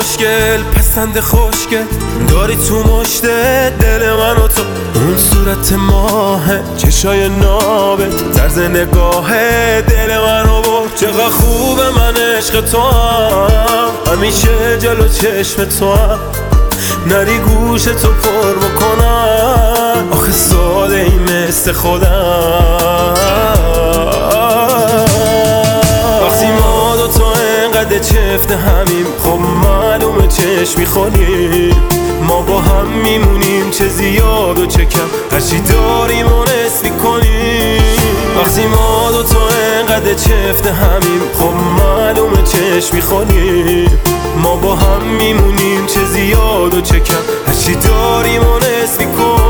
خوشگل پسند خوشگل داری تو مشت دل من و تو. اون صورت ماهه چشای نابت طرز نگاه دل منو برد. چقدر خوبه من عشق تو هم همیشه جلو چشم تو هم نری گوش تو پر بکنم. آخه ساده ای مثل خودم. وقتی ما دو تا انقدر چفت همیم خب معلومه چشم میخونیم. ما با هم میمونیم چه زیاد و چه کم هرچی داریم و نصف میکنیم. وقتی ما دو تا انقدر چفت همیم خب معلومه چشم میخونیم. ما با هم میمونیم چه زیاد و چه کم هرچی داریم و نصف میکنیم.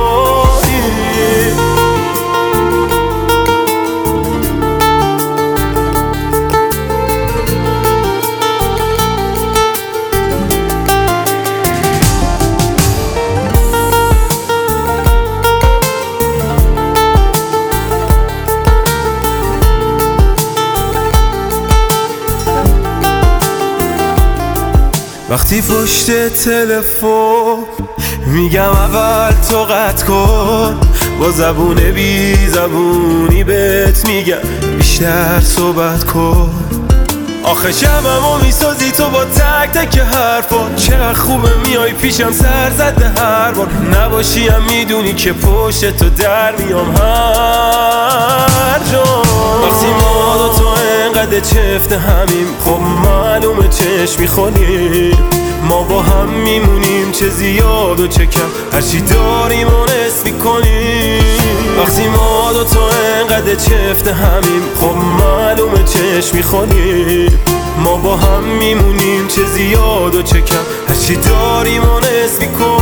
وقتی پشت تلفن میگم اول تو قطع کن، با زبون بی زبونی بهت میگم بیشتر صحبت کن. آخه شبمو میسازی تو با تک تک حرفا. چقدر خوبه میای پیشم سر زده هر بار. نباشی هم میدونی که پشت تو در میام هر جا. وقتی ما دو تا انقدر چفت همیم خب معلومه چشم میخونیم. ما با هم میمونیم چه زیاد و چه کم هرچی داریم و نصف میکنیم. وقتی ما دو تا انقدر چفت همیم خب معلومه چشم میخونیم. ما با هم میمونیم چه زیاد و چه کم هرچی داریم و نصف میکنیم.